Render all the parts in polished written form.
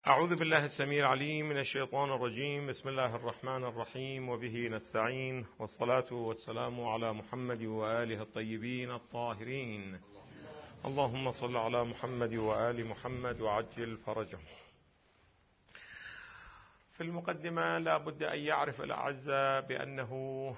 أعوذ بالله السميع العليم من الشيطان الرجيم. بسم الله الرحمن الرحيم، وبه نستعين، والصلاة والسلام على محمد وآله الطيبين الطاهرين. اللهم صل على محمد وآل محمد وعجل فرجهم. في المقدمة لا بد أن يعرف الأعزاء بأنه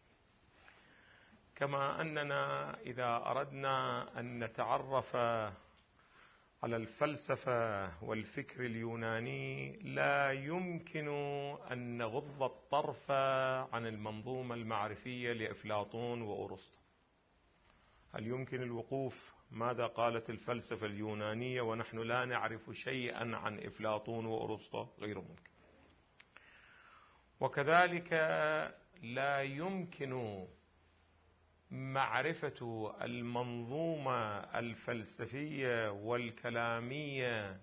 كما أننا إذا أردنا أن نتعرف على الفلسفة والفكر اليوناني لا يمكن أن نغض الطرف عن المنظومة المعرفية لأفلاطون وأرسطو. هل يمكن الوقوف ماذا قالت الفلسفة اليونانية ونحن لا نعرف شيئا عن أفلاطون وأرسطو؟ غير ممكن. وكذلك لا يمكن معرفة المنظومة الفلسفية والكلامية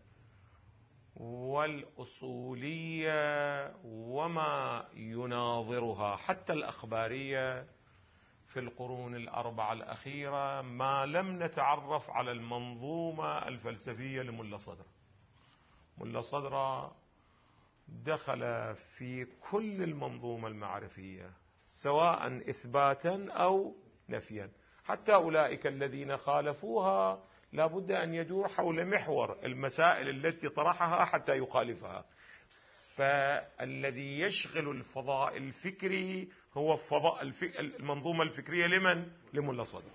والأصولية وما يناظرها حتى الأخبارية في القرون الأربعة الأخيرة ما لم نتعرف على المنظومة الفلسفية لملا صدرة. ملا صدرة دخل في كل المنظومة المعرفية سواء إثباتا أو نفيا، حتى أولئك الذين خالفوها لا بد أن يدور حول محور المسائل التي طرحها حتى يخالفها. فالذي يشغل الفضاء الفكري هو المنظومة الفكرية لمن؟ لملا صدرة.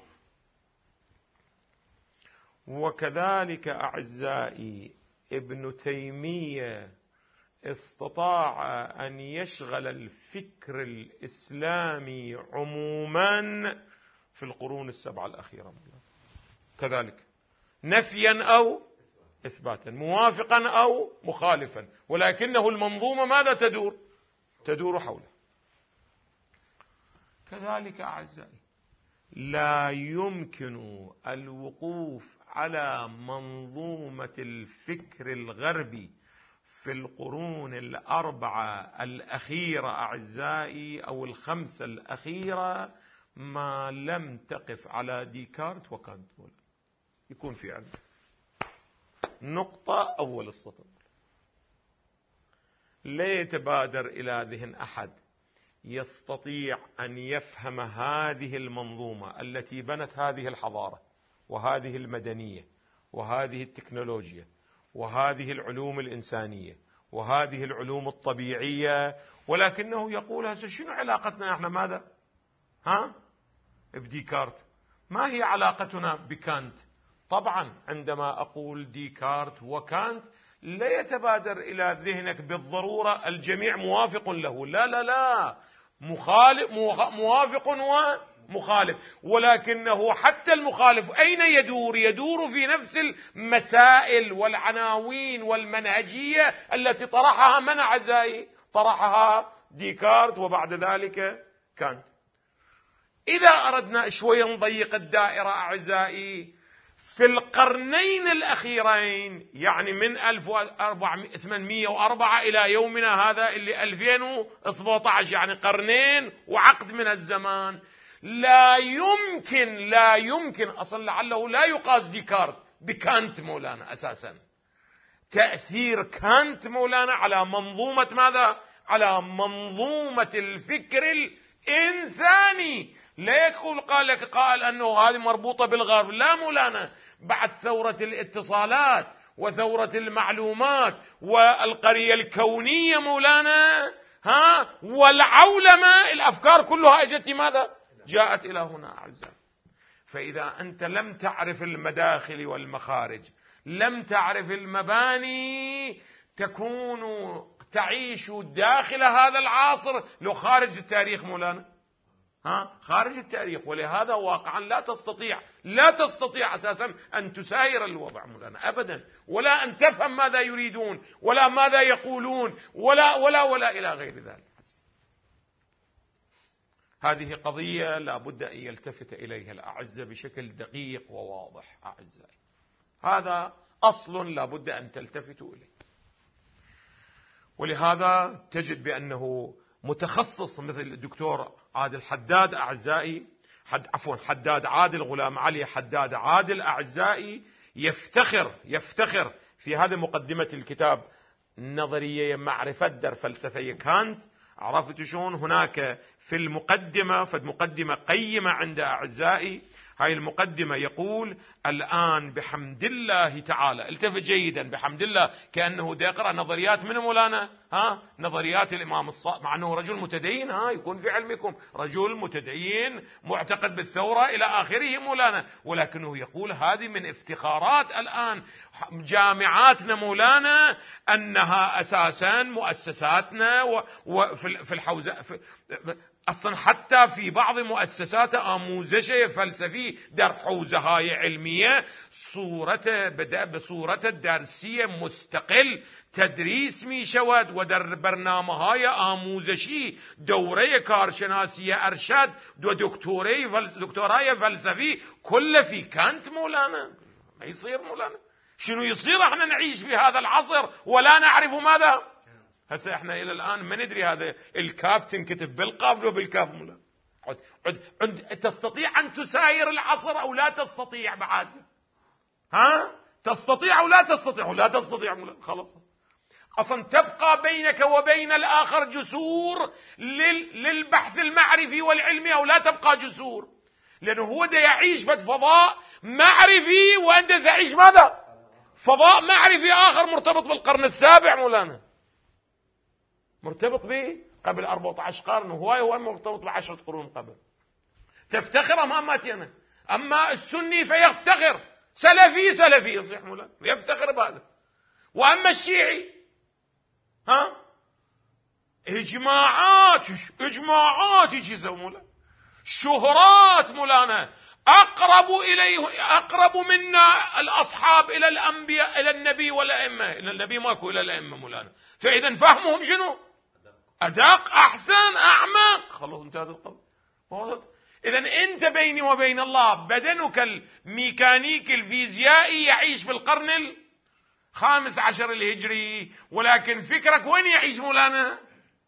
وكذلك أعزائي ابن تيمية استطاع أن يشغل الفكر الإسلامي عموما في القرون السبعة الأخيرة، كذلك نفيا أو إثباتا، موافقا أو مخالفا، ولكنه المنظومة ماذا تدور حوله. كذلك أعزائي لا يمكن الوقوف على منظومة الفكر الغربي في القرون الأربعة الأخيرة أعزائي أو الخمسة الأخيرة ما لم تقف على ديكارت وكانت. يكون في عندنا نقطة أول السطر. لا يتبادر إلى ذهن أحد يستطيع أن يفهم هذه المنظومة التي بنت هذه الحضارة وهذه المدنية وهذه التكنولوجيا وهذه العلوم الإنسانية وهذه العلوم الطبيعية، ولكنه يقول هسه شنو علاقتنا احنا ماذا بديكارت؟ ما هي علاقتنا بكانت؟ طبعا عندما أقول ديكارت وكانت لا يتبادر إلى ذهنك بالضرورة الجميع موافق له، لا لا لا، مخالف موافق ومخالف، ولكنه حتى المخالف أين يدور في نفس المسائل والعناوين والمنهجية التي طرحها من أعزائي؟ طرحها ديكارت وبعد ذلك كانت. إذا أردنا شوية نضيق الدائرة أعزائي، في القرنين الأخيرين يعني من 1804 إلى يومنا هذا اللي 2017 يعني قرنين وعقد من الزمان، لا يمكن أصلا لعله لا يقاس ديكارت بكانت مولانا. أساسا تأثير كانت مولانا على منظومة ماذا؟ على منظومة الفكر الإنساني. لا يقول قال أنه هذه مربوطة بالغرب، لا مولانا، بعد ثورة الاتصالات وثورة المعلومات والقرية الكونية مولانا والعولمة، الأفكار كلها أجت ماذا؟ جاءت إلى هنا أعزائي. فإذا أنت لم تعرف المداخل والمخارج، لم تعرف المباني، تكون تعيش داخل هذا العصر لو خارج التاريخ مولانا، خارج التاريخ. ولهذا واقعا لا تستطيع أساسا أن تساير الوضع مولانا أبدا، ولا أن تفهم ماذا يريدون ولا ماذا يقولون ولا إلى غير ذلك. هذه قضية لا بد أن يلتفت إليها الأعزة بشكل دقيق وواضح أعزائي. هذا أصل لا بد أن تلتفتوا إليه. ولهذا تجد بأنه متخصص مثل الدكتور عادل حداد أعزائي، حداد عادل، غلام علي حداد عادل أعزائي، يفتخر في هذه مقدمة الكتاب نظرية معرفة در فلسفة كانت، عرفت شلون؟ هناك في المقدمة، فمقدمة قيمة عند أعزائي. هاي المقدمة يقول: الآن بحمد الله تعالى، التفت جيدا، بحمد الله، كأنه دا يقرأ نظريات من مولانا، نظريات الإمام الصادق، مع أنه رجل متدين، يكون في علمكم رجل متدين معتقد بالثورة إلى آخره مولانا، ولكنه يقول هذه من افتخارات الآن جامعاتنا مولانا، أنها أساسا مؤسساتنا وفي الحوزة أصلا حتى في بعض مؤسسات آموزشية فلسفي در حوزة هاي علمية صورته بدأ بصورة درسية مستقل تدريس ميشود، ودر برنامج هاي آموزشي دورة كارشناسية أرشد دكتوراه فلسفي كله في كانت مولانا. ما يصير مولانا، شنو يصير؟ احنا نعيش في هذا العصر ولا نعرف ماذا. هسه احنا الى الان ما ندري هذا الكاف تنكتب بالقاف لو بالكاف مولانا. تستطيع ان تساير العصر او لا تستطيع بعد؟ تستطيع او لا تستطيع؟ لا تستطيع مولانا، خلاص. اصلا تبقى بينك وبين الاخر جسور للبحث المعرفي والعلمي، او لا تبقى جسور، لانه هو ده يعيش في فضاء معرفي وانت تعيش ماذا؟ فضاء معرفي اخر مرتبط بالقرن السابع مولانا، مرتبط به قبل 14 قرن، وهو مرتبط ب10 قرون قبل. تفتخر اماماتنا، اما السني فيفتخر، سلفي يصيح مولانا يفتخر بهذا. واما الشيعي اجماعات ايش يسوي مولانا؟ شهرات مولانا، اقرب منا الاصحاب الى الانبياء، الى النبي والائمه، الى النبي ماكو، الى الائمه مولانا. فاذا فهمهم شنو؟ ادق، احسن، اعمق. خلاص انتهت القضيه. اذا انت بيني وبين الله بدنك الميكانيكي الفيزيائي يعيش في القرن ال15 الهجري، ولكن فكرك وين يعيش مولانا؟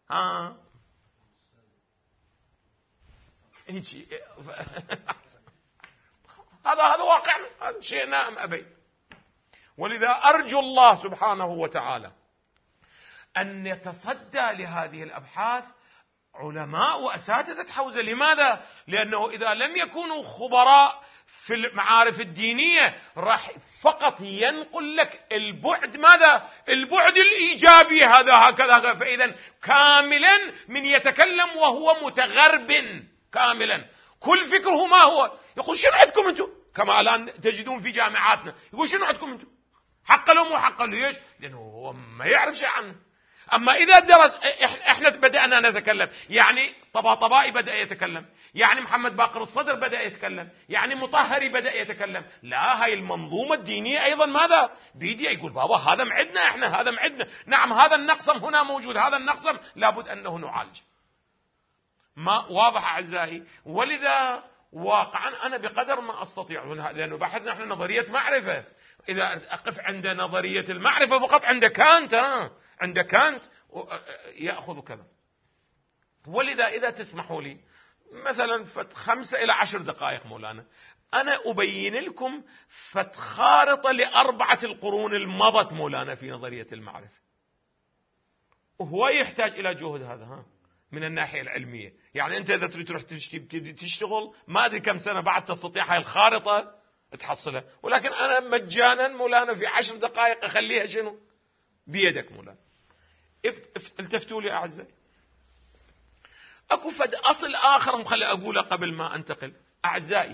هذا واقعنا، هذا شيء ام ابي. ولذا ارجو الله سبحانه وتعالى أن يتصدى لهذه الأبحاث علماء وأساتذة حوزة. لماذا؟ لأنه إذا لم يكونوا خبراء في المعارف الدينية راح فقط ينقل لك البعد ماذا؟ البعد الإيجابي، هذا هكذا. فإذا كاملا من يتكلم وهو متغرب كاملا، كل فكره ما هو يقول شنو عندكم أنتم؟ كما الآن تجدون في جامعاتنا يقول شنو عندكم أنتم؟ حق له مو حق له. ليش؟ لأنه هو ما يعرف شيء عنه. أما إذا درس، إحنا بدأنا نتكلم، يعني طباطبائي بدأ يتكلم، يعني محمد باقر الصدر بدأ يتكلم، يعني مطهري بدأ يتكلم. لا، هاي المنظومة الدينية أيضا ماذا؟ بيدي يقول بابا هذا معدنا، إحنا هذا معدنا، نعم هذا النقصم هنا موجود، هذا النقصم لابد أنه نعالج. ما واضح أعزائي؟ ولذا واقعا أنا بقدر ما أستطيع، لأنه بحثنا نحن نظرية معرفة، إذا أقف عند نظرية المعرفة فقط عند كانت، عند كانت يأخذ كذا. ولذا إذا تسمحوا لي مثلا 5 إلى 10 دقائق مولانا، أنا أبين لكم خارطة ل4 القرون المضت مولانا في نظرية المعرفة، وهو يحتاج إلى جهد هذا من الناحية العلمية. يعني أنت إذا تروح تشتغل ما أدري كم سنة بعد تستطيع هاي الخارطة تحصلها، ولكن أنا مجانا مولانا في 10 دقائق أخليها شنو بيدك مولانا. التفتوا لي أعزائي، أكو فد أصل آخر مخلي أقوله قبل ما أنتقل أعزائي.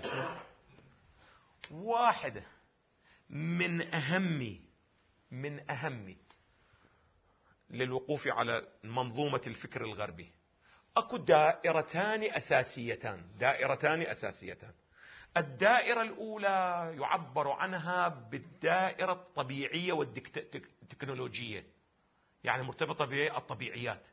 واحدة من أهم للوقوف على منظومة الفكر الغربي، أكو دائرتان أساسيتان. الدائرة الأولى يعبر عنها بالدائرة الطبيعية والتكنولوجية، يعني مرتبطة بالطبيعيات.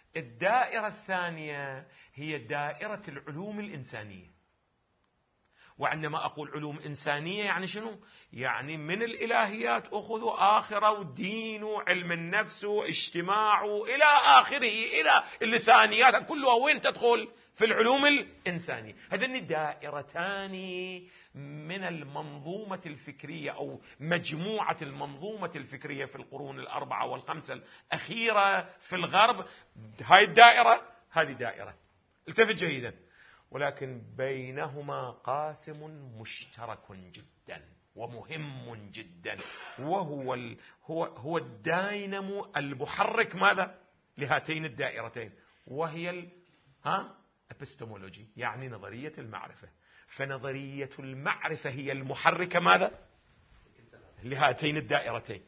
الدائرة الثانية هي دائرة العلوم الإنسانية، وعندما أقول علوم إنسانية يعني شنو؟ يعني من الإلهيات أخذوا آخرة ودين وعلم النفس واجتماع إلى آخره، إلى اللسانيات كلها وين تدخل؟ في العلوم الإنسانية. هذين دائرتان من المنظومة الفكرية أو مجموعة المنظومة الفكرية في القرون الأربعة والخمسة الأخيرة في الغرب. هاي الدائرة، هذه دائرة، التفت جيدا، ولكن بينهما قاسم مشترك جدا ومهم جدا، وهو هو الدينامو المحرك ماذا؟ لهاتين الدائرتين، وهي epistemology، يعني نظرية المعرفة. فنظرية المعرفة هي المحركة ماذا؟ لهاتين الدائرتين.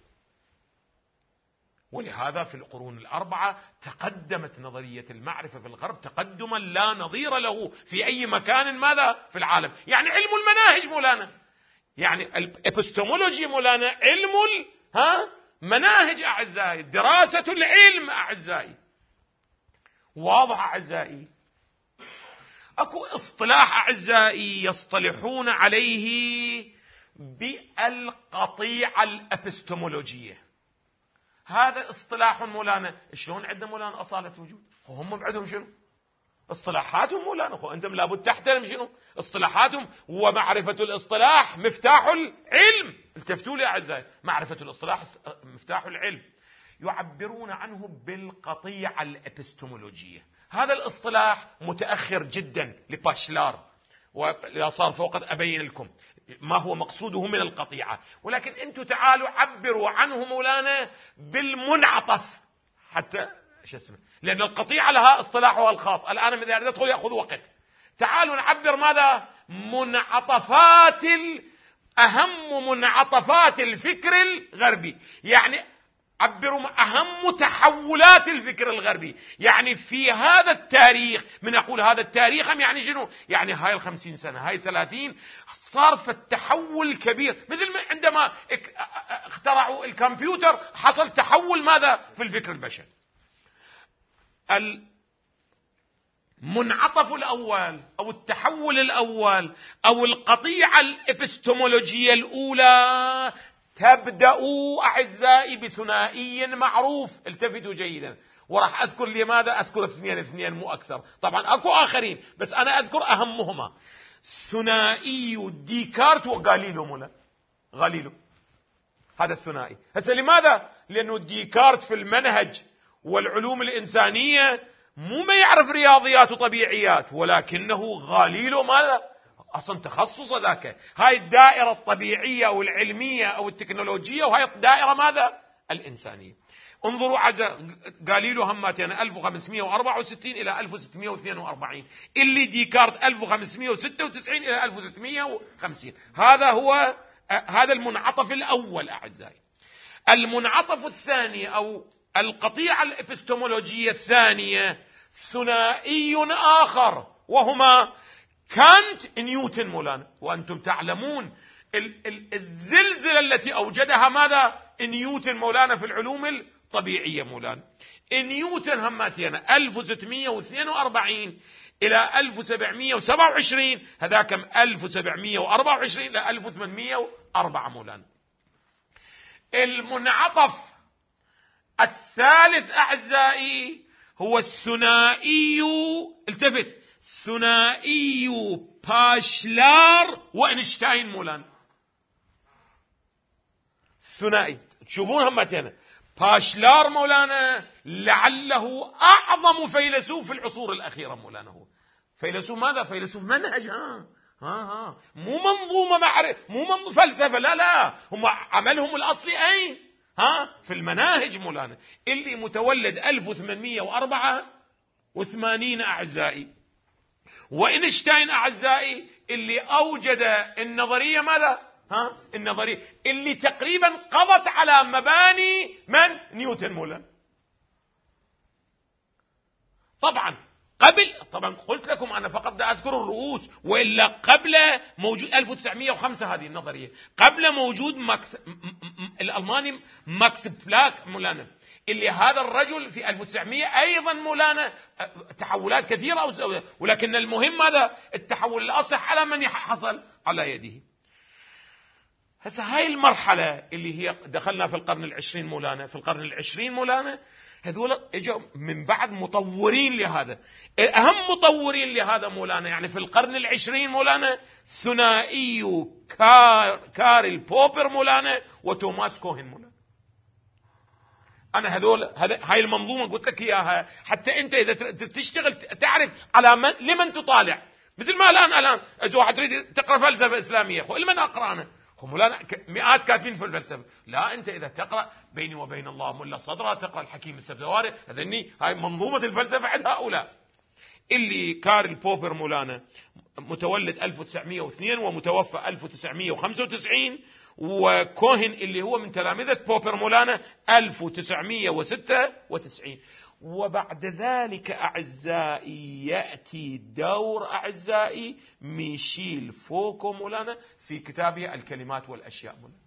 ولهذا في القرون الأربعة تقدمت نظرية المعرفة في الغرب تقدما لا نظير له في أي مكان ماذا في العالم. يعني علم المناهج مولانا، يعني الابستمولوجي مولانا علم مناهج أعزائي، دراسة العلم أعزائي. واضح أعزائي؟ أكو اصطلاح أعزائي يصطلحون عليه بالقطيعة الابستمولوجية. هذا اصطلاح مولانا. شلون عندنا مولانا أصالة وجود؟ هم بعدهم شنو؟ اصطلاحاتهم مولانا. أنتم لابد تحترم شنو؟ اصطلاحاتهم. ومعرفة الاصطلاح مفتاح العلم. التفتوا لي أعزائي، معرفة الاصطلاح مفتاح العلم. يعبرون عنه بالقطيعة الابستمولوجية. هذا الاصطلاح متأخر جدا لباشلار، ولا صار فوقت أبين لكم ما هو مقصوده من القطيعة. ولكن أنتم تعالوا عبروا عنه مولانا بالمنعطف، حتى شو اسمه، لأن القطيعة لها اصطلاحها الخاص. الآن إذا أدخل يأخذ وقت. تعالوا نعبر ماذا؟ منعطفات، أهم منعطفات الفكر الغربي. يعني عبروا أهم تحولات الفكر الغربي. يعني في هذا التاريخ، من أقول هذا التاريخ يعني شنو؟ يعني هاي 50 سنة، هاي 30، صار في التحول كبير. مثل ما عندما اخترعوا الكمبيوتر حصل تحول ماذا في الفكر البشري. المنعطف الأول أو التحول الأول أو القطيعة الإبستمولوجية الأولى تبدأ أعزائي بثنائي معروف. التفتوا جيدا، وراح أذكر لماذا أذكر اثنين مو أكثر. طبعا أكو آخرين بس أنا أذكر أهمهما. ثنائي ديكارت وغاليلو مولا. غاليلو هذا الثنائي. هسه لماذا؟ لأنه ديكارت في المنهج والعلوم الإنسانية مو ما يعرف رياضيات وطبيعيات، ولكنه غاليلو ماذا؟ أصلا تخصص ذاك. هاي الدائرة الطبيعية أو العلمية أو التكنولوجية، وهاي الدائرة ماذا؟ الإنسانية. انظروا غاليلو هماتين 1564 إلى 1642، اللي ديكارت 1596 إلى 1650. هذا المنعطف الأول أعزائي. المنعطف الثاني أو القطيعة الإبستمولوجية الثانية ثنائي آخر، وهما كانت نيوتن مولانا. وأنتم تعلمون الزلزلة التي أوجدها ماذا؟ نيوتن مولانا في العلوم الطبيعية مولانا. نيوتن هماتينا 1642 إلى 1727، هذا كم 1724 إلى 1804 مولانا. المنعطف الثالث أعزائي هو الثنائي. التفت، ثنائي باشلار وإينشتاين مولانا. ثنائي تشوفون همتين. باشلار مولانا لعله أعظم فيلسوف في العصور الأخيرة مولانا. هو فيلسوف ماذا؟ فيلسوف منهج. مو منظومة مو منظومة فلسفة، لا هم عملهم الأصلي أين؟ في المناهج مولانا، اللي متولد 1884 أعزائي. وإينشتاين أعزائي اللي أوجد النظرية ماذا؟ النظرية اللي تقريبا قضت على مباني من؟ نيوتن مولانا. طبعا قبل، طبعا قلت لكم أنا فقط أذكر الرؤوس، وإلا قبل موجود 1905 هذه النظرية، قبل موجود الألماني ماكس بلاك مولانا، اللي هذا الرجل في 1900 أيضا مولانا تحولات كثيرة، ولكن المهم ماذا؟ التحول الأصلح على من حصل على يده. هسه هاي المرحلة اللي هي دخلنا في القرن العشرين مولانا، في القرن العشرين مولانا هذول اجوا من بعد مطورين لهذا، اهم مطورين لهذا مولانا يعني في القرن العشرين مولانا ثنائي كارل بوبر مولانا وتوماس كوهن مولانا. انا هاي المنظومه قلت لك اياها حتى انت اذا تشتغل تعرف على لمن تطالع. مثل ما الان اذا واحد تريد تقرا فلسفه اسلاميه، لمن اقرا انا؟ مولانا مئات كاتبين في الفلسفه. لا، انت اذا تقرا بيني وبين الله ملا صدرها، تقرا الحكيم السبزواري، هذني هاي منظومه الفلسفه عند هؤلاء. اللي كارل بوبر مولانا متولد 1902 ومتوفى 1995، وكوهن اللي هو من تلامذة بوبر مولانا 1996. وبعد ذلك أعزائي يأتي دور أعزائي ميشيل فوكو مولانا في كتابه الكلمات والأشياء مولانا.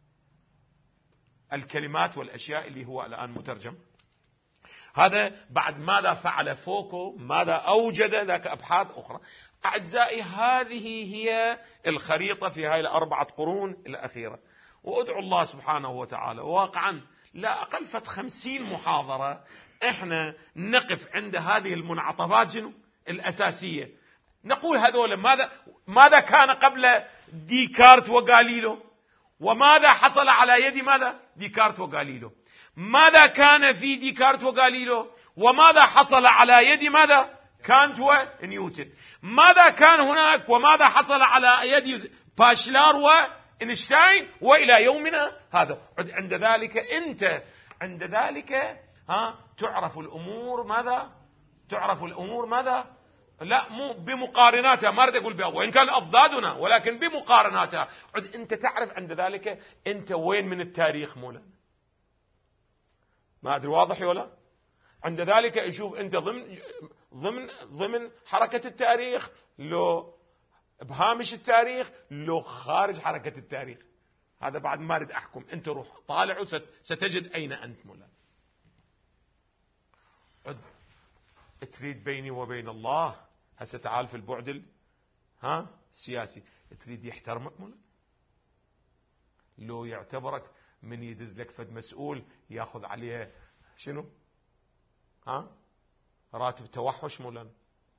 الكلمات والأشياء اللي هو الآن مترجم. هذا بعد ماذا فعل فوكو، ماذا أوجد، ذاك أبحاث أخرى. أعزائي هذه هي الخريطة في هاي الأربعة قرون الأخيرة. وأدعو الله سبحانه وتعالى واقعا لا أقل 50 محاضرة إحنا نقف عند هذه المنعطفات الأساسية، نقول هذول ماذا كان قبل ديكارت وغاليلو، وماذا حصل على يد ماذا ديكارت وغاليلو، ماذا كان في ديكارت وغاليلو، وماذا حصل على يد ماذا كانت ونيوتن، ماذا كان هناك وماذا حصل على يد باشلار وإينشتاين وإلى يومنا هذا. عند ذلك أنت عند ذلك تعرف الأمور ماذا، تعرف الأمور ماذا، لا مو بمقارناتها، ما أريد أقول وإن كان أضدادنا، ولكن بمقارناتها. أنت تعرف عند ذلك أنت وين من التاريخ مولانا، ما أدري واضح ولا. عند ذلك يشوف أنت ضمن حركة التاريخ، لو بهامش التاريخ، لو خارج حركة التاريخ. هذا بعد ما أريد أحكم، أنت روح طالع وستجد أين أنت مولانا. تريد بيني وبين الله هسه تعال في البعد سياسي، تريد يحترمك مولانا، لو يعتبرك من يدز لك فد مسؤول ياخذ عليه شنو راتب توحش مولانا.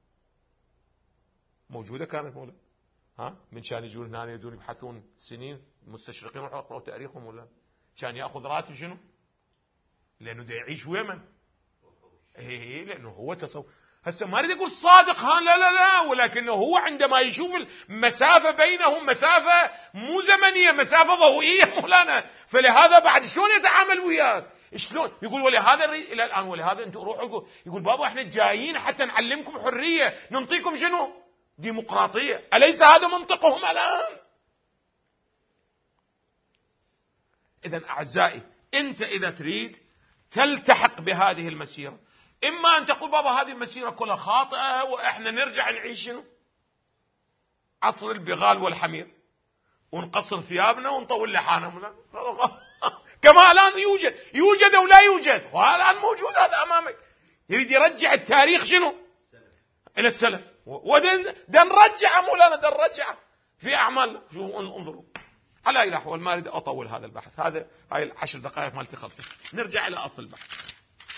موجوده كانت مولانا، من كان يجون هنا يدون يبحثون سنين مستشرقين ويقرأوا تاريخهم مولانا، كان ياخذ راتب شنو؟ لانه دا يعيش ويمن. لانه هو تصور. هسه ما اريد اقول صادق لا، ولكنه هو عندما يشوف المسافه بينهم مسافه مو زمنيه، مسافه ضوئيه مولانا، فلهذا بعد شلون يتعامل وياك؟ شلون يقول ولهذا الى الان، ولهذا انتم روحوا يقول بابا احنا جايين حتى نعلمكم حريه، ننطيكم شنو؟ ديمقراطيه. اليس هذا منطقهم الان؟ اذا اعزائي انت اذا تريد تلتحق بهذه المسيره، إما أن تقول بابا هذه المسيرة كلها خاطئة وإحنا نرجع نعيش شنو؟ عصر البغال والحمير، ونقصر ثيابنا ونطول لحانا كما الآن يوجد أو لا يوجد، والآن موجود هذا أمامك. يريد يرجع التاريخ شنو؟ إلى السلف، ودن نرجع مولانا، نرجع في أعمال. شوفوا انظروا على أي الأحوال، ما أريد أطول هذا البحث، هاي 10 دقائق مالتي خلصت. نرجع إلى أصل البحث.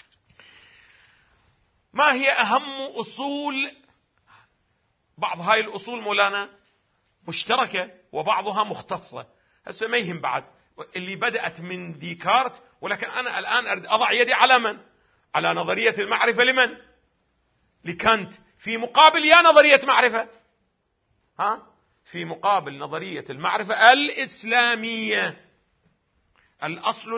ما هي أهم أصول؟ بعض هاي الأصول مولانا مشتركة وبعضها مختصة. هسه ما يهم بعد اللي بدأت من ديكارت، ولكن أنا الآن أريد أضع يدي على من؟ على نظرية المعرفة. لمن؟ لكانت، في مقابل يا نظرية معرفة في مقابل نظرية المعرفة الإسلامية. الأصل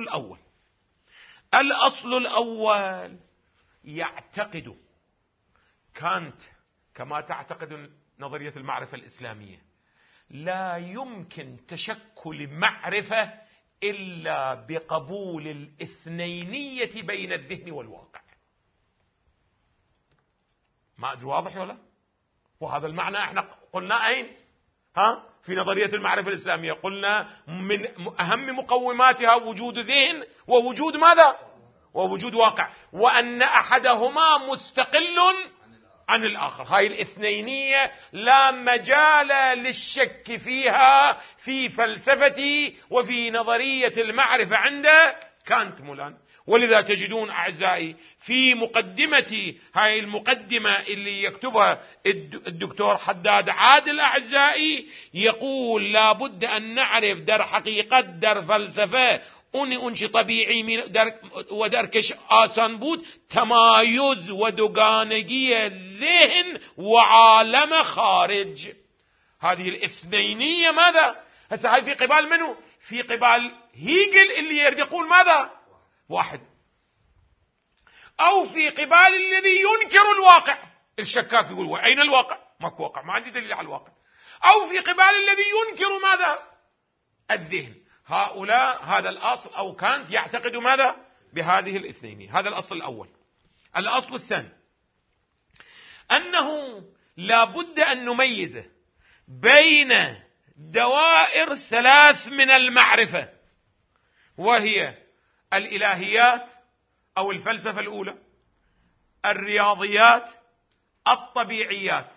الأول يعتقد كانت كما تعتقد نظرية المعرفة الإسلامية، لا يمكن تشكل معرفة إلا بقبول الاثنينية بين الذهن والواقع. ما أدري واضح ولا؟ وهذا المعنى احنا قلنا أين؟ في نظرية المعرفة الإسلامية قلنا من أهم مقوماتها وجود ذهن ووجود ماذا؟ ووجود واقع، وأن أحدهما مستقل عن الآخر. هاي الاثنينية لا مجال للشك فيها في فلسفتي وفي نظرية المعرفة عند كانت مولانا. ولذا تجدون أعزائي في مقدمة هاي المقدمة اللي يكتبها الدكتور حداد عادل أعزائي يقول لا بد أن نعرف در حقيقة در فلسفة اونش طبیعی و درکش آسان بود تمایز و دوگانگی ذهن وعالم خارج. هذه الاثنينية ماذا؟ هسه هاي في قبال منه؟ في قبال هيجل اللي يريد يقول ماذا؟ واحد. أو في قبال الذي ينكر الواقع، الشكاك يقول أين الواقع؟ ماكو واقع، ما عندي دليل على الواقع. أو في قبال الذي ينكر ماذا؟ الذهن. هؤلاء هذا الأصل أو كانت يعتقد ماذا؟ بهذه الاثنين. هذا الأصل الأول. الأصل الثاني أنه لا بد أن نميز بين دوائر ثلاث من المعرفة، وهي الإلهيات أو الفلسفة الأولى، الرياضيات، الطبيعيات.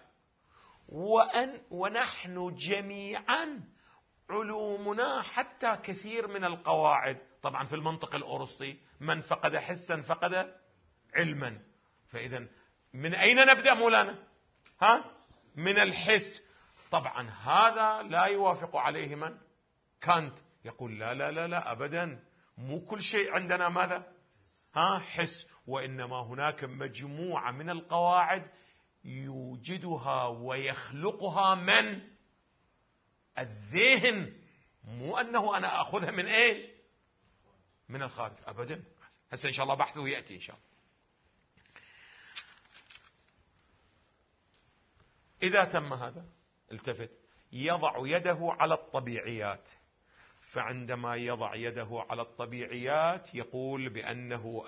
ونحن جميعا علومنا حتى كثير من القواعد طبعا في المنطق الأرسطي من فقد حسا فقد علما. فإذا من أين نبدأ مولانا؟ من الحس. طبعا هذا لا يوافق عليه من؟ كانت. يقول لا لا لا لا أبدا، مو كل شيء عندنا ماذا؟ حس، وإنما هناك مجموعة من القواعد يوجدها ويخلقها من؟ الذهن، مو أنه أنا أخذها من أين؟ من الخارج أبدا. هسه إن شاء الله بحثه يأتي إن شاء الله. إذا تم هذا التفت يضع يده على الطبيعيات، فعندما يضع يده على الطبيعيات يقول بأنه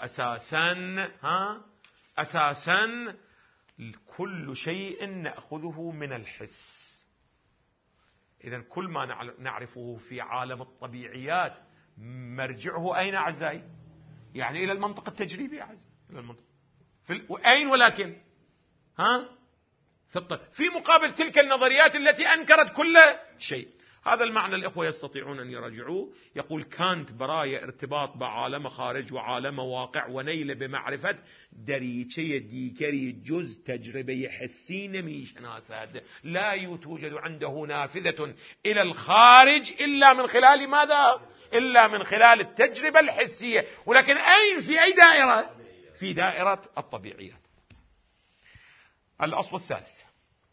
أساسا كل شيء نأخذه من الحس. إذن كل ما نعرفه في عالم الطبيعيات مرجعه أين أعزائي؟ يعني إلى المنطق التجريبي أعزائي، إلى المنطق أين؟ ولكن في مقابل تلك النظريات التي أنكرت كل شيء. هذا المعنى الإخوة يستطيعون أن يراجعوه. يقول كانت براية ارتباط بعالم خارج وعالم واقع ونيل بمعرفة دريتشي ديكري جز تجربة حسين ميشناسات لا يوجد عنده نافذة إلى الخارج إلا من خلال ماذا؟ إلا من خلال التجربة الحسية. ولكن أين؟ في أي دائرة؟ في دائرة الطبيعيات. الأصل الثالث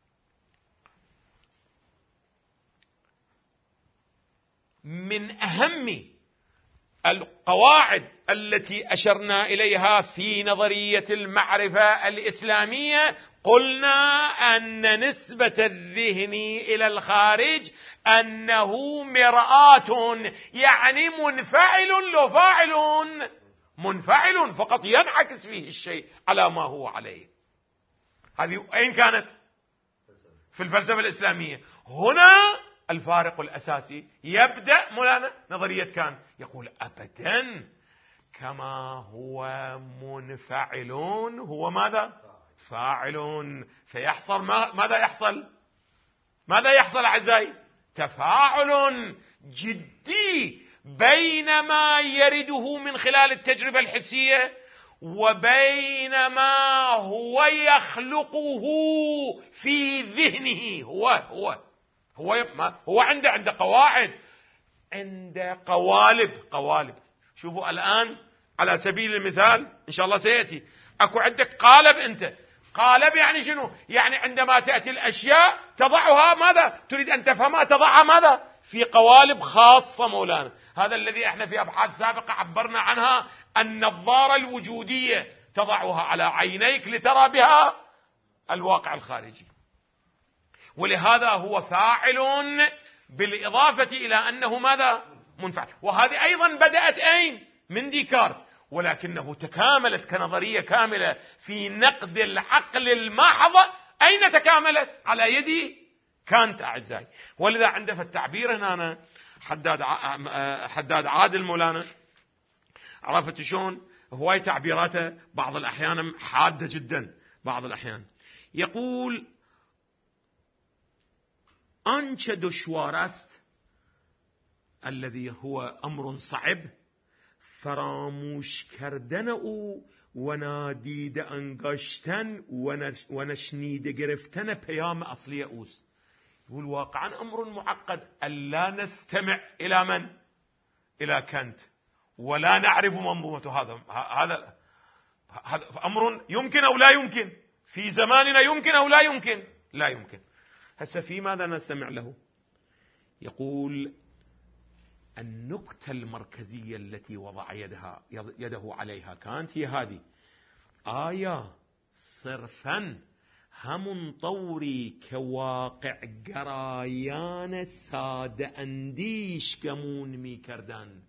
من أهم القواعد التي أشرنا إليها في نظرية المعرفة الإسلامية، قلنا أن نسبة الذهن إلى الخارج أنه مرآة، يعني منفعل لو فاعل، منفعل فقط ينعكس فيه الشيء على ما هو عليه. هذه أين كانت؟ في الفلسفة الإسلامية. هنا الفارق الأساسي يبدأ مولانا نظرية كان يقول أبدا، كما هو منفعل هو ماذا؟ فاعل. فيحصل ماذا يحصل؟ ماذا يحصل أعزائي؟ تفاعل جدي بين ما يرده من خلال التجربة الحسية وبين ما هو يخلقه في ذهنه. هو عنده قواعد، عنده قوالب. شوفوا الآن على سبيل المثال إن شاء الله سيأتي، أكو عندك قالب. أنت قالب يعني شنو؟ يعني عندما تأتي الأشياء تضعها ماذا؟ تريد أن تفهمها تضعها ماذا؟ في قوالب خاصة مولانا. هذا الذي احنا في أبحاث سابقة عبرنا عنها النظارة الوجودية، تضعها على عينيك لترى بها الواقع الخارجي. ولهذا هو فاعل بالإضافة إلى أنه ماذا؟ منفعل. وهذه أيضا بدأت أين؟ من ديكارت. ولكنه تكاملت كنظرية كاملة في نقد العقل المحض. أين تكاملت؟ على يد كانت أعزائي. ولذا عنده في التعبير هنا حداد عادل مولانا، عرفت شلون هواي تعبيراته بعض الأحيان حادة جدا. بعض الأحيان يقول آنچه دشوار است الذي هو أمر صعب فراموش کردن او و نادیده انگاشتن و نشنیده گرفتن پیام اصلی اوست. يقول واقعا أمر معقد ألا نستمع إلى من؟ إلى كانت ولا نعرف منظومته. هذا أمر يمكن أو لا يمكن، في زماننا يمكن أو لا يمكن؟ لا يمكن. هسه في ماذا نستمع له؟ يقول النقطة المركزية التي وضع يده عليها كانت هي هذه: آية صرفا همون طوري كواقع قرايان سادة انديش كمون ميكردان.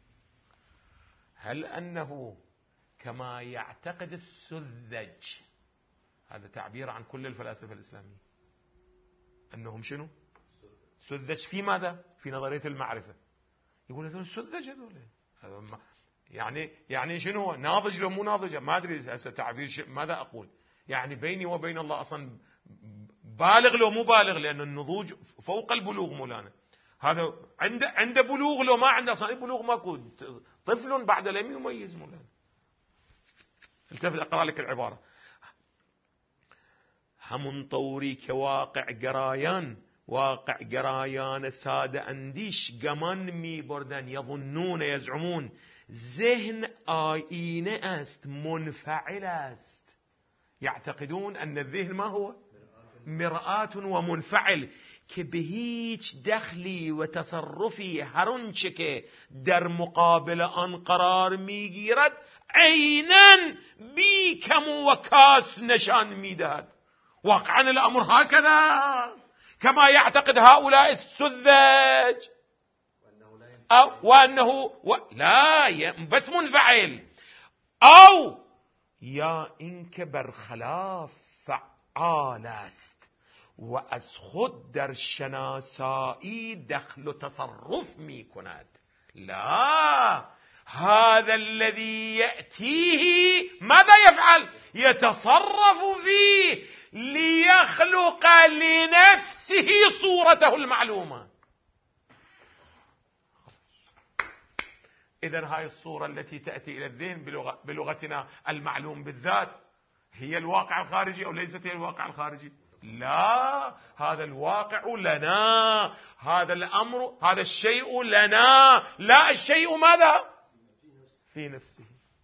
هل أنه كما يعتقد السذج، هذا تعبير عن كل الفلاسفة الإسلامية، أنهم شنو؟ سذج في ماذا؟ في نظرية المعرفة. يقول هذول السذج هذول يعني شنو هو؟ ناضج لو مو ناضج؟ ما أدري هسه تعبير ماذا أقول. يعني بيني وبين الله أصلا بالغ لو مو بالغ، لأن النضوج فوق البلوغ مولانا. هذا عنده بلوغ لو ما عنده أصلا بلوغ ماكو، طفل بعد لم يميز مولانا. التفت أقرأ لك العبارة: هم طوري كواقع قرايان، واقع قرايان سادة انديش قمان مي بردن، يظنون يزعمون ذهن آينة است منفعل است. يعتقدون أن الذهن ما هو؟ مرآة ومنفعل، که به هیچ دخلی و تصرفی هر آنچه که در مقابل آن قرار میگیرد عیناً بی کم و کاس نشان میدهد. واقعا الأمر هكذا كما يعتقد هؤلاء السذج، وأنه لا بس منفعل، أو یا اینکه برخلاف فعال است و از خود در شناسایی دخل و تصرف می کند. لا، هذا الذي يأتيه ماذا يفعل؟ يتصرف فيه ليخلق لنفسه صورته المعلومة. إذن هاي الصورة التي تأتي إلى الذهن بلغتنا المعلوم بالذات هي الواقع الخارجي أو ليست هي الواقع الخارجي؟ لا، هذا الواقع لنا، هذا الأمر، هذا الشيء لنا، لا الشيء ماذا؟ في نفسه.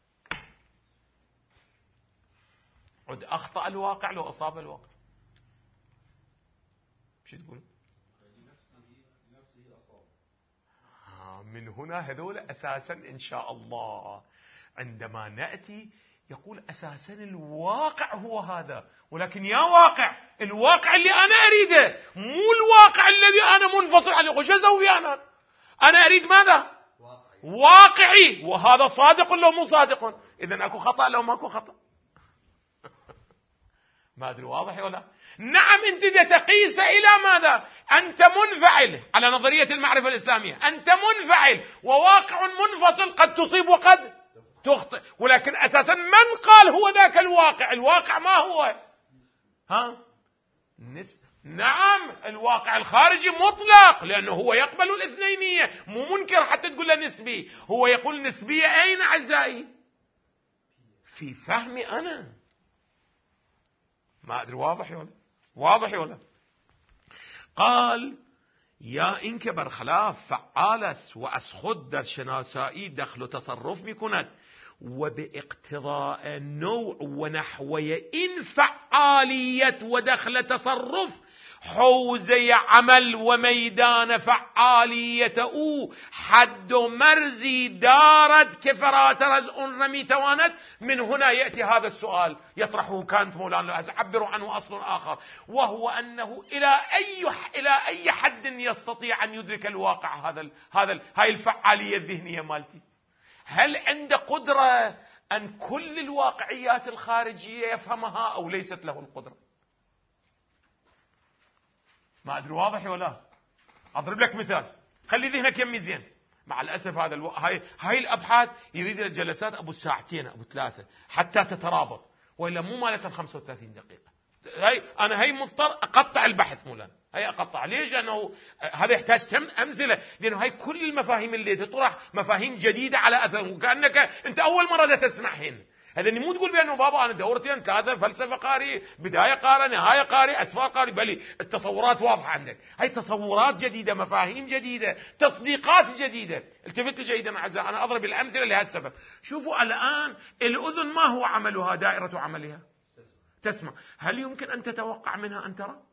عد أخطأ الواقع لو أصاب الواقع. شو تقول؟ من هنا هذول أساسا إن شاء الله عندما نأتي يقول أساسا الواقع هو هذا، ولكن يا واقع، الواقع اللي أنا أريده مو الواقع الذي أنا منفصل عنه. وش أسوي أنا أريد ماذا؟ واقعي، وهذا صادق لو مو صادق. إذن أكو خطأ لو ماكو خطأ. ما أدري واضح ولا؟ نعم، أنت تقيس إلى ماذا؟ أنت منفعل على نظرية المعرفة الإسلامية، أنت منفعل وواقع منفصل، قد تصيب وقد تخطئ، ولكن أساسا من قال هو ذاك الواقع؟ الواقع ما هو؟ نعم، الواقع الخارجي مطلق، لأنه هو يقبل الاثنينية، مو منكر حتى تقول له نسبي. هو يقول نسبية أين أعزائي؟ في فهمي أنا. ما أدري واضح ولا؟ قال یا این که برخلاف فعال است و از خود در شناسایی دخل و تصرف می کند و به اقتضاء نوع و نحوه این فعالیت و دخل تصرف حوزه عمل و میدان فعالیت او حد و مرزی دارد که فراتر از اون نمیتواند. من هنا يأتي هذا السؤال يطرحه كانت مولانا، أعبر عنه أصل آخر، وهو أنه إلى أي حد يستطيع أن يدرك الواقع هاي الفعالية الذهنية مالتي؟ هل عنده قدرة أن كل الواقعيات الخارجية يفهمها أو ليست له القدرة؟ ما أدري واضح ولا؟ أضرب لك مثال، خلي ذهنك يمي زين. مع الأسف هذا هاي الأبحاث يريد الجلسات أبو ساعتين أبو 3 حتى تترابط، وإلا مو مالتها 35 دقيقة. أنا مضطر أقطع البحث مولانا، أقطع. ليش؟ لأنه هذا يحتاج أمثلة، لأنه هاي كل المفاهيم اللي تطرح مفاهيم جديدة على أثر، وكأنك أنت أول مرة تسمعهن. هذا مو تقول بأنه بابا أنا دورتين 3 فلسفة قاري، بداية قارئ، نهاية قارئ، أسفار قارئ، بل التصورات واضحة عندك. هاي تصورات جديدة، مفاهيم جديدة، تصديقات جديدة. التفت جيدا أعزائي، أنا أضرب الأمثلة لهذا السبب. شوفوا الآن الأذن ما هو عملها؟ دائرة عملها تسمع. هل يمكن أن تتوقع منها أن ترى؟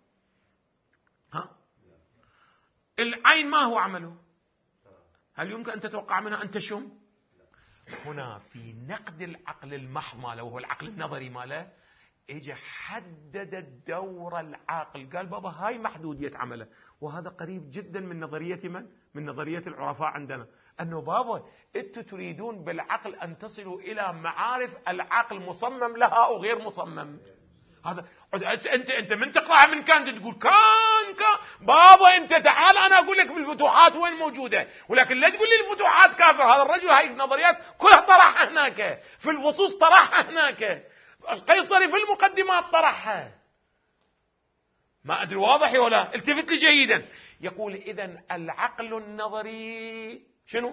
العين ما هو عمله؟ هل يمكن أن تتوقع منها أن تشم؟ هنا في نقد العقل المحض ماله، وهو العقل النظري ماله، اجى حدد الدور العاقل، قال بابا هاي محدودية عمله. وهذا قريب جدا من نظرية من نظرية العرفاء عندنا، أنه بابا أنتم تريدون بالعقل أن تصلوا إلى معارف العقل مصمم لها أو غير مصمم. هذا انت من تقراها من كانت تقول كان بابا انت تعال انا اقول لك بالفتوحات وين موجوده، ولكن لا تقول لي الفتوحات كافر. هذا الرجل هاي النظريات كلها طرحها هناك، في الفصوص طرحها هناك، القيصري في المقدمات طرحها. ما ادري واضح ولا؟ التفت لي جيدا. يقول اذا العقل النظري شنو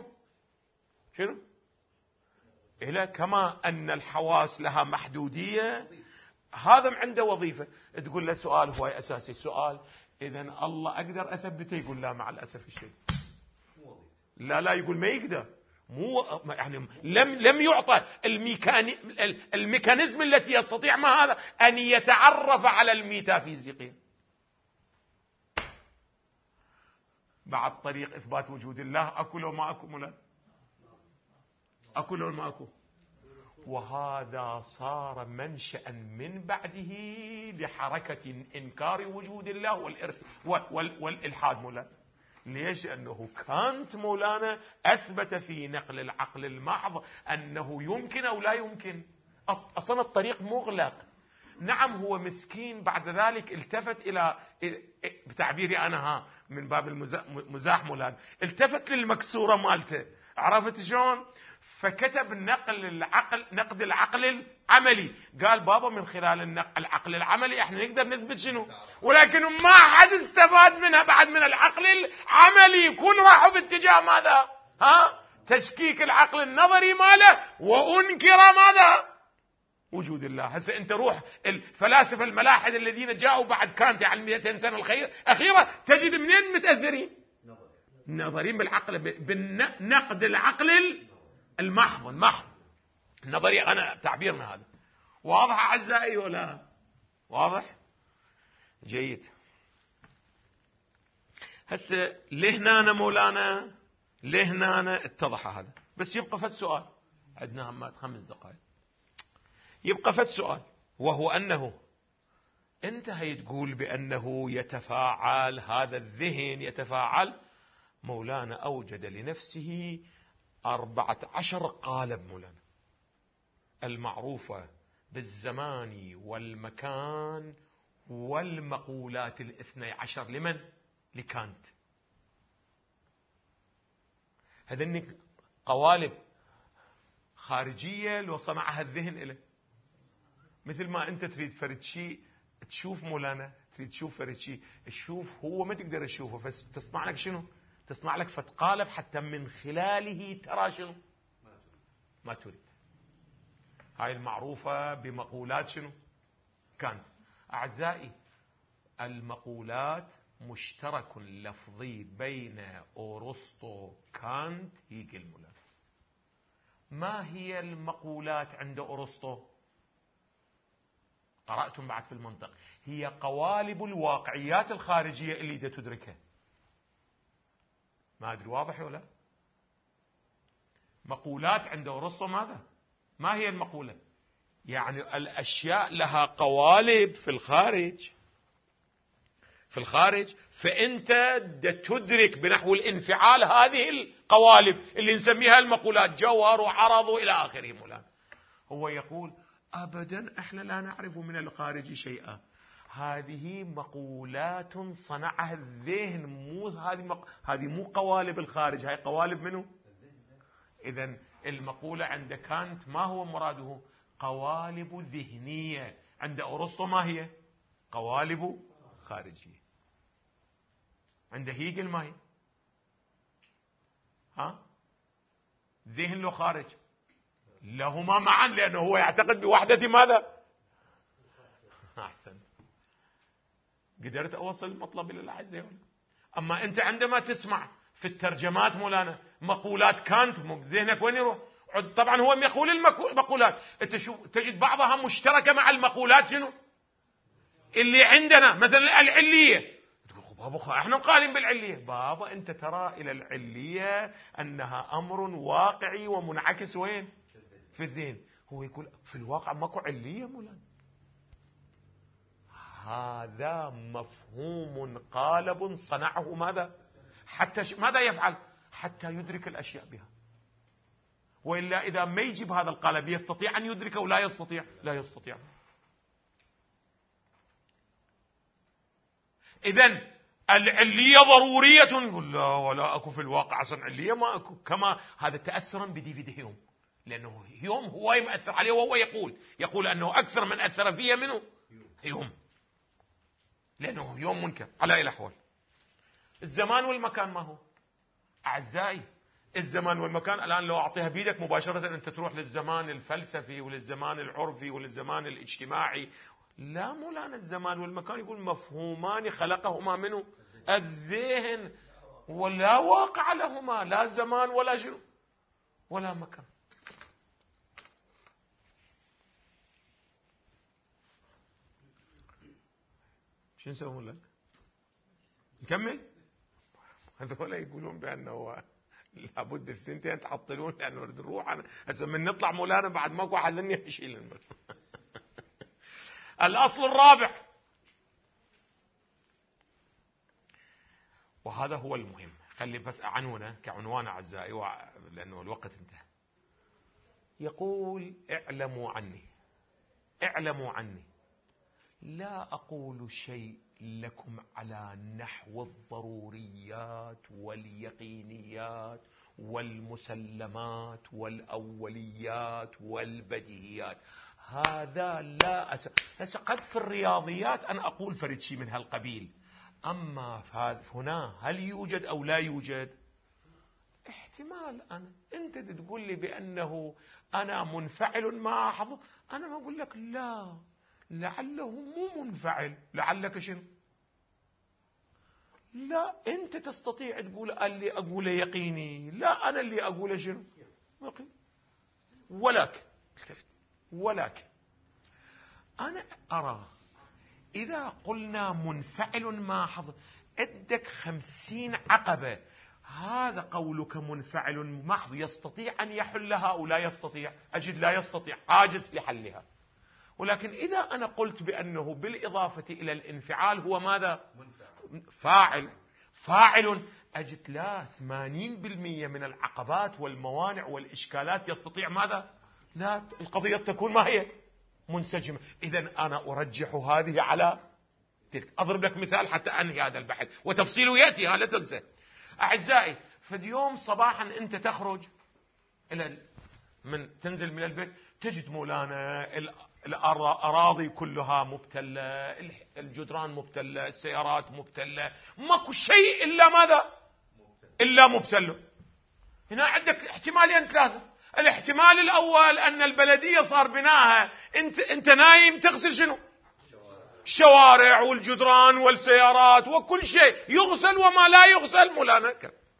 إلا كما ان الحواس لها محدوديه، هذا عنده وظيفة. تقول له سؤال هو أساسي، السؤال إذا الله أقدر أثبته؟ يقول لا مع الأسف الشيء لا يقول ما يقدر، مو يعني لم يعطى الميكانيزم التي يستطيع ما هذا أن يتعرف على الميتافيزيقية. بعد طريق إثبات وجود الله أكل وما أكل، أكل وما أكل، وهذا صار منشأ من بعده لحركة إنكار وجود الله والإلحاد مولانا. ليش؟ أنه كانت مولانا أثبت في نقل العقل المحض أنه يمكن أو لا يمكن. أصلا الطريق مغلق. نعم هو مسكين بعد ذلك التفت إلى، بتعبيري أنا من باب المزاح مولانا، التفت للمكسورة مالته. عرفت شلون؟ فكتب نقد العقل العملي. قال بابا من خلال العقل العملي احنا نقدر نثبت شنو، ولكن ما حد استفاد منها بعد من العقل العملي. كل راحوا باتجاه ماذا؟ تشكيك العقل النظري ماله، وانكر ماذا؟ وجود الله. هسه انت روح الفلاسفه الملاحد الذين جاءوا بعد كانت يعني 200 سنه الاخيره، تجد منين متاثرين؟ نظرين بالعقل، بالنقد العقل المحض النظري. أنا تعبيرنا هذا واضح أعزائي ولا واضح؟ جيد. هسه لهنا مولانا، لهنا اتضح هذا. بس يبقى فد سؤال، عندنا هم 5 دقائق، يبقى فد سؤال، وهو أنه أنت هي تقول بأنه يتفاعل هذا الذهن، يتفاعل. مولانا أوجد لنفسه 14 قالب مولانا، المعروفة بالزمان والمكان والمقولات 12. لمن؟ لكانت. هذني قوالب خارجية لو صنعها الذهن إليه. مثل ما أنت تريد فرد شيء تشوف مولانا، تريد تشوف فرد شيء، تشوف هو ما تقدر تشوفه، فتصنع لك شنو؟ تصنع لك فتقالب حتى من خلاله ترى شنو؟ ما تريد. هاي المعروفة بمقولات شنو؟ كانت. أعزائي المقولات مشترك لفظي بين أرسطو كانت هيجل مولانا. ما هي المقولات عند أرسطو؟ قرأتم بعد في المنطق، هي قوالب الواقعيات الخارجية اللي تدركها. ما أدري واضح ولا؟ مقولات عند أرسطو ماذا؟ ما هي المقولة؟ يعني الأشياء لها قوالب في الخارج. في الخارج، فأنت تدرك بنحو الانفعال هذه القوالب اللي نسميها المقولات، جوهر وعرض إلى آخره. مولانا هو يقول أبدا إحنا لا نعرف من الخارج شيئا، هذه مقولات صنعها الذهن، هذه مو قوالب الخارج، هاي قوالب منه؟ إذن المقولة عند كانت ما هو مراده؟ قوالب ذهنية. عند أرسطو ما هي؟ قوالب خارجية. عند هيجل ما هي؟ ذهن له خارج، لهما معا، لأنه هو يعتقد بوحدة ماذا؟ أحسن، قدرت أوصل المطلب إلى الأعزة. أما أنت عندما تسمع في الترجمات مولانا مقولات كانت، ذهنك وين يروح؟ طبعا هو يقول المقولات، تجد بعضها مشتركة مع المقولات شنو اللي عندنا، مثلا العلية. تقول بابا احنا قائلين بالعلية. بابا انت ترى الى العلية انها امر واقعي ومنعكس وين؟ في الذهن. هو يقول في الواقع ماكو علية مولانا. هذا مفهوم قالب صنعه ماذا؟ حتى ماذا يفعل؟ حتى يدرك الاشياء بها. وإلا إذا ما يجيب هذا القالب يستطيع أن يدركه ولا يستطيع؟ لا يستطيع. إذن العلية ضرورية. نقول لا ولا أكو في الواقع أصلا علية، ما أكو. كما هذا تأثرا بديفيد هيوم، لأنه هيوم هو يؤثر عليه، وهو يقول أنه أكثر من أثر فيه منه هيوم، لأنه هيوم منكر على أي الأحوال. الزمان والمكان ما هو؟ أعزائي الزمان والمكان الآن لو أعطيها بيدك مباشرة أنت تروح للزمان الفلسفي وللزمان العرفي وللزمان الاجتماعي. لا مولانا، الزمان والمكان يقول مفهومان خلقهما منه الذهن، ولا واقع لهما، لا زمان ولا شنو ولا مكان. شو نسوي مولانا؟ نكمل؟ هذولا يقولون بأنه لابد الثنتين تحطلون، لأنه نريد نروح. أنا هسه من نطلع مولانا بعد ماكو أحد لن يشيل الأصل الرابع، وهذا هو المهم، خلي بس أعنونه كعنوان أعزائي لأنه الوقت انتهى. يقول اعلموا عني لا أقول شيء لكم على نحو الضروريات واليقينيات والمسلمات والأوليات والبديهيات. هذا لا هسه قد في الرياضيات أنا أقول فرد شيء من هالقبيل، أما هنا هل يوجد أو لا يوجد؟ احتمال. أنت تقول لي بأنه أنا منفعل ما أحفظ، أنا ما أقول لك لا، لعله مو منفعل، لعلك شنو؟ لا، أنت تستطيع تقول اللي أقوله يقيني، لا أنا اللي أقوله شنو؟ يقين. ولكن أنا أرى إذا قلنا منفعل ما حظ عندك 50 عقبة، هذا قولك منفعل محض يستطيع أن يحلها أو لا يستطيع؟ أجد لا يستطيع، عاجز لحلها. ولكن إذا أنا قلت بأنه بالإضافة إلى الانفعال هو ماذا؟ فاعل، أجد لا 80% من العقبات والموانع والإشكالات يستطيع ماذا؟ لا، القضية تكون ما هي؟ منسجمة. إذن أنا أرجح هذه على تلك. أضرب لك مثال حتى أنهي هذا البحث، وتفصيله يأتي، لا تنسى أعزائي. فاليوم صباحا أنت تخرج تنزل من البيت، تجد مولانا الأراضي كلها مبتلة، الجدران مبتلة، السيارات مبتلة، ماكو شيء إلا ماذا؟ إلا مبتلة. هنا عندك احتمالين ثلاثة. الاحتمال الأول أن البلدية صار بناها، أنت نايم تغسل شنو؟ الشوارع والجدران والسيارات وكل شيء يغسل، وما لا يغسل مولانا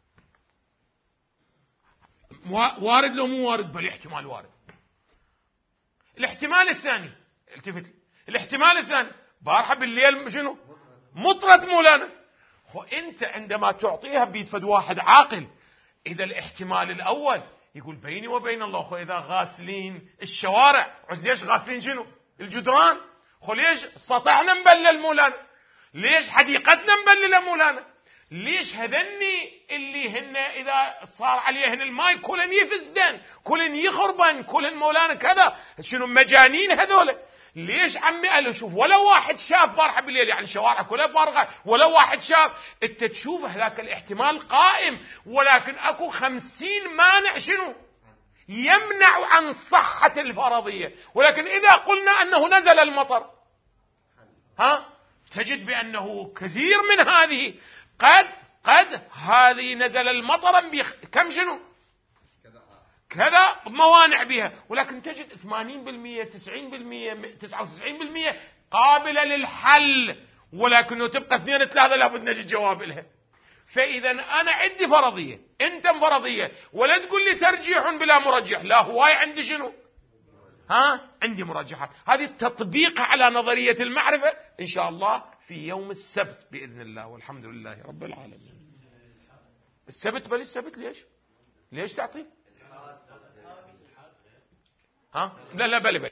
وارد لو مو وارد؟ بل احتمال وارد. الاحتمال الثاني، التفت، الاحتمال الثاني بارحة بالليل شنو؟ مطرت مولانا. أنت عندما تعطيها بيد فد واحد عاقل، إذا الاحتمال الأول يقول بيني وبين الله، إذا غاسلين الشوارع ليش غاسلين شنو؟ الجدران. ليش سطحنا مبلل مولانا؟ ليش حديقتنا مبللة مولانا؟ ليش هذني اللي هن إذا صار عليهن الماء كلن يفسدن، كلن يخربن، كلن مولانا كذا، شنو مجانين هذول؟ ليش عمي؟ قال له شوف، ولو واحد شاف بارحة بالليل، يعني الشوارع كلها فارغة، ولو واحد شاف، انت تشوف هذاك الاحتمال قائم، ولكن اكو 50 مانع شنو يمنع عن صحة الفرضية. ولكن إذا قلنا أنه نزل المطر، تجد بأنه كثير من هذه قد هذه نزل المطر كم شنو كذا موانع بها، ولكن تجد 80% 90% 99% قابلة للحل، ولكنه تبقى 2 3 لابد نجد جواب لها. فإذا أنا عندي فرضية، أنت فرضية، ولا تقول لي ترجيح بلا مرجح، لا، هواي عندي شنو عندي مرجحات. هذه التطبيق على نظرية المعرفة إن شاء الله في يوم السبت بإذن الله، والحمد لله رب العالمين. السبت، بل السبت ليش تعطي لا بل